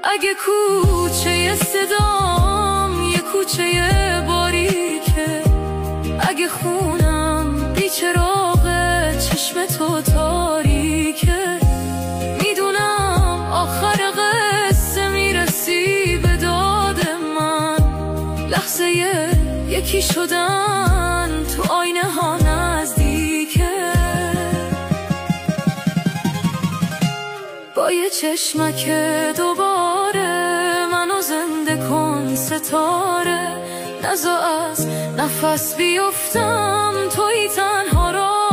اگه کوچه صدام یه کوچه باریکه، اگه خونم بی چراغ چشم تو تاریکه، میدونم آخر قصه میرسی به داد من، لحظه یکی شدن تو آینه ها نزدیکه. با یه چشمک دوباره منو زنده کن ستاره، نزا از نفس بیفتم توی تنها را